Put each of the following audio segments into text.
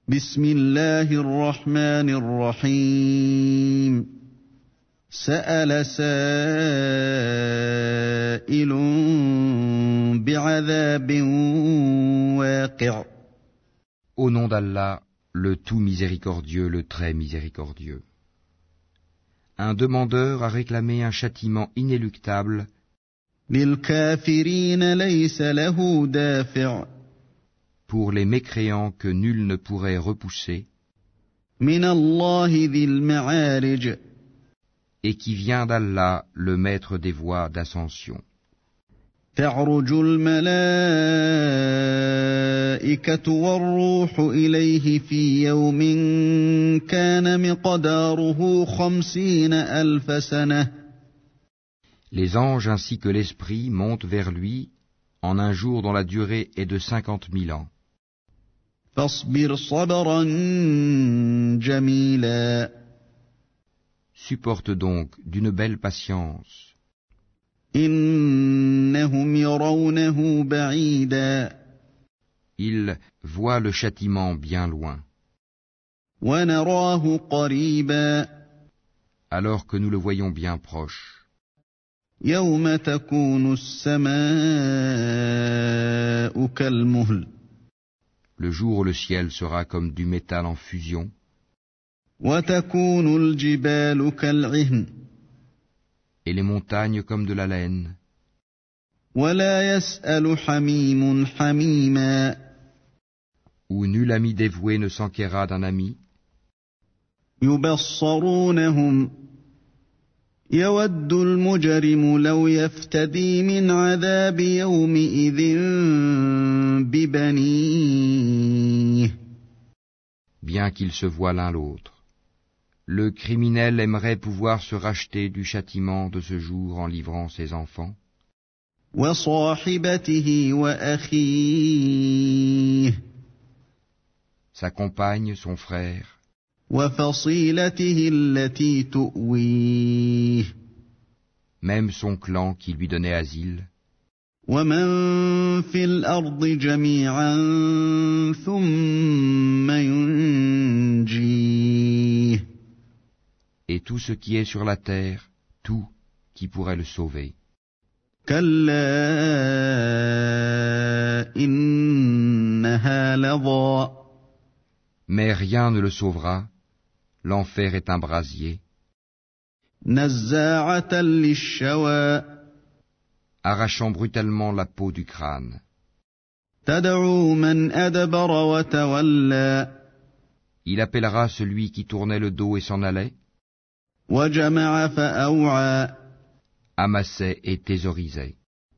بسم الله الرحمن الرحيم سأل سائل بعذاب واقع. Au nom d'Allah, le tout miséricordieux, le très miséricordieux. Un demandeur a réclamé un châtiment inéluctable. للكافرين ليس له دافع. Pour les mécréants que nul ne pourrait repousser. من الله ذي المعارج. Et qui vient d'Allah, le maître des voies d'ascension. تعرج الملائكة والروح إليه في يوم كان مقداره 50,000 سنة. Les anges ainsi que l'esprit montent vers lui en un jour dont la durée est de 50,000 ans. فاصبر صبرا جميلا. Supporte donc d'une belle patience. إنهم يرونه بعيدا. Ils voient le châtiment bien loin. ونراه قريبا. Alors que nous le voyons bien proche. يوم تكون السماء كالمهل. Le jour où le ciel sera comme du métal en fusion. وتكون الجبال كالعهن. Et les montagnes comme de la laine. ولا يسأل حميم حميما. Où nul ami dévoué ne s'enquérera d'un ami. يبصرونهم. يود المجرم لو يفتدي من عذاب يومئذ ببنيه. Bien qu'ils se voient l'un l'autre. Le criminel aimerait pouvoir se racheter du châtiment de ce jour en livrant ses enfants. وصاحبته وأخيه. Sa compagne, son frère. وفصيلته التي تؤويه. Même son clan qui lui donnait asile. ومن في الأرض جميعا ثم ينجيه. Et tout ce qui est sur la terre, tout qui pourrait le sauver. كلا إنها لظى. Mais rien ne le sauvera. L'enfer est un brasier. نزاعة للشوى. Arrachant brutalement la peau du crâne. تدعو من أدبر وتولى. Il appellera celui qui tournait le dos et s'en allait. وجمع فأوعى. Amassait et thésaurisait.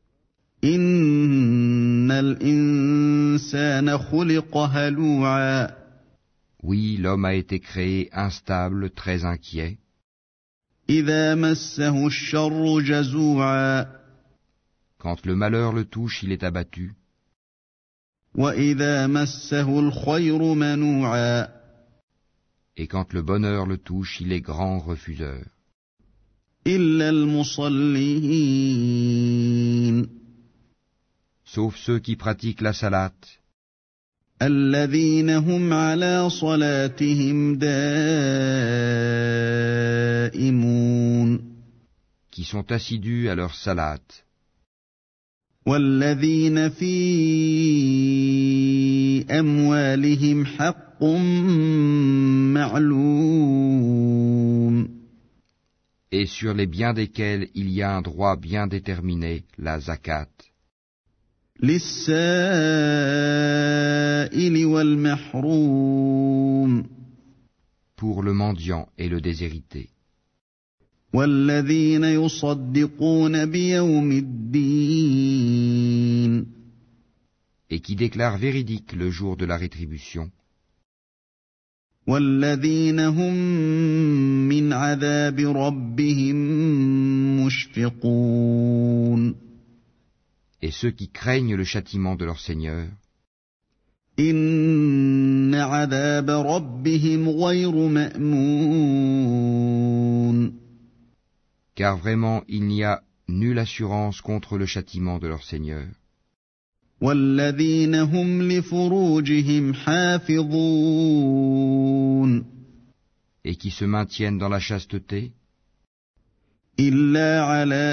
إن الإنسان خلق هلوعا. Oui, l'homme a été créé instable, très inquiet. إذا مسه الشر جزوعا. Quand le malheur le touche, il est abattu. وإذا مسه الخير منوعا. Et quand le bonheur le touche, il est grand refuseur. إلا المصلين. Sauf ceux qui pratiquent la salate. الذين هم على صلاتهم دائمون. Qui sont assidus à leur salate. والذين في أموالهم حق معلوم. Et sur les biens desquels il y a un droit bien déterminé, la zakat. للسائل والمحروم. Pour le mendiant et le déshérité. والذين يصدقون بيوم الدين. Et qui déclarent véridique le jour de la rétribution. والذين هم من عذاب ربهم مشفقون. Et ceux qui craignent le châtiment de leur Seigneur. إن عذاب ربهم غير مأمون. Car vraiment il n'y a nulle assurance contre le châtiment de leur Seigneur. والذين هم لفروجهم حافظون et qui se maintiennent dans la chasteté, إلا على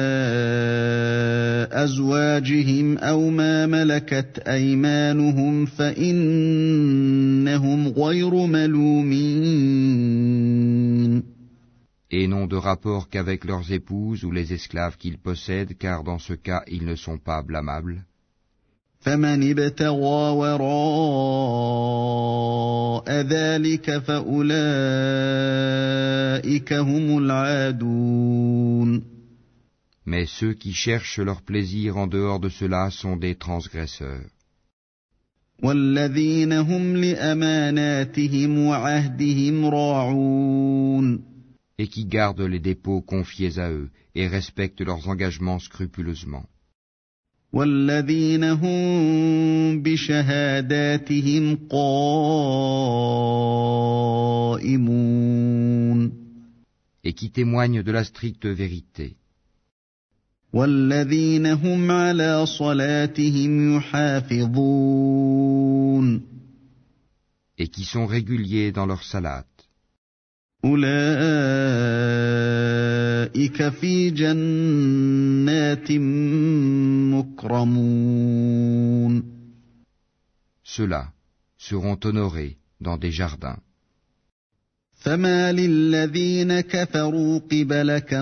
أزواجهم أو ما ملكت أيمانهم فإنهم غير ملومين et n'ont de rapport qu'avec leurs épouses ou les esclaves qu'ils possèdent, car dans ce cas ils ne sont pas blâmables. فمن ابتغى وراء ذلك فأولئك هم العادون Mais ceux qui cherchent leur plaisir en dehors de cela sont des transgresseurs. والذين هم لأماناتهم وعهدهم راعون Et qui gardent les dépôts confiés à eux et respectent leurs engagements scrupuleusement. والذين هم بشهاداتهم قائمون Et qui témoignent de la stricte vérité. والذين هم على صلاتهم يحافظون Et qui sont réguliers dans leur salat. أولئك في جنات مكرمون Ceux-là seront honorés dans des jardins. فما للذين كفروا قبلك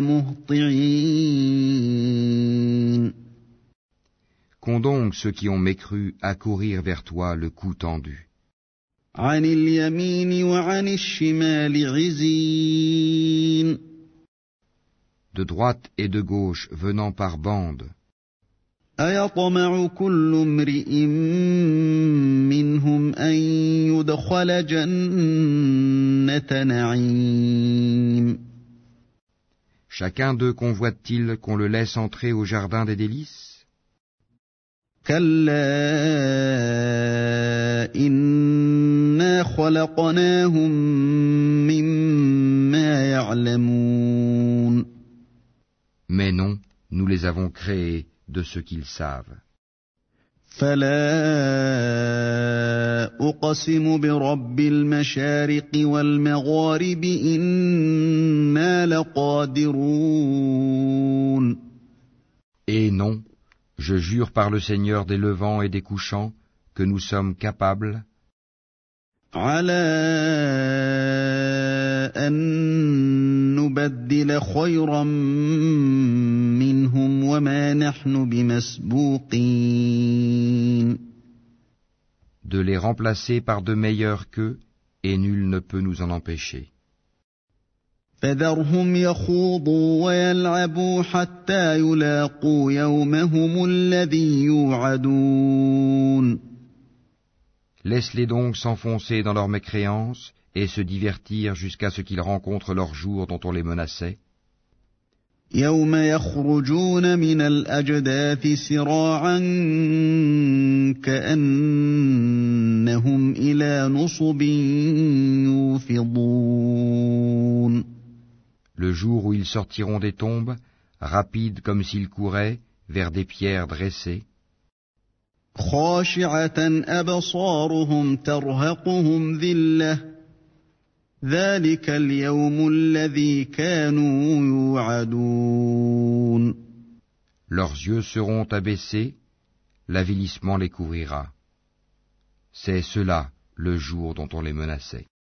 مهطعين Qu'ont donc ceux qui ont mécru à courir vers toi le cou tendu? عن اليمين وعن الشمال عزين De droite et de gauche venant par bandes. أيطمع كل امرئ منهم أن يدخل جنة نعيم Chacun d'eux convoite-t-il qu'on le laisse entrer au jardin des délices? كلا إنا خلقناهم مما يعلمون Mais non, nous les avons créés de ce qu'ils savent. فلا أقسم برب المشارق والمغارب إنا لقادرون Et non, je jure par le Seigneur des levants et des couchants que nous sommes capables على أن نبدل خيرا منهم وما نحن بمسبوقين de les remplacer par de meilleurs qu'eux, et nul ne peut nous en empêcher. فذرهم يخوضوا ويلعبوا حتى يلاقوا يومهم الذي يوعدون Laisse-les donc s'enfoncer dans leur mécréance et se divertir jusqu'à ce qu'ils rencontrent leur jour dont on les menaçait. يوم يخرجون من الأجداث سراعا كأنهم إلى نصب يوفضون Le jour où ils sortiront des tombes, rapides comme s'ils couraient, vers des pierres dressées, خاشعة أبصارهم ترهقهم ذلة ذلك اليوم الذي كانوا يوعدون leurs yeux seront abaissés, l'avilissement les couvrira. C'est cela le jour dont on les menaçait.